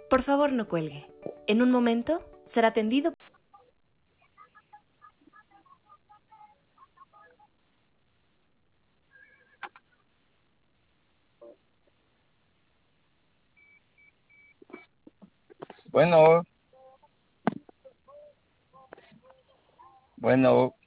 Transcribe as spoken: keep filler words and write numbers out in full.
Por favor, no cuelgue. En un momento será atendido. Bueno, bueno.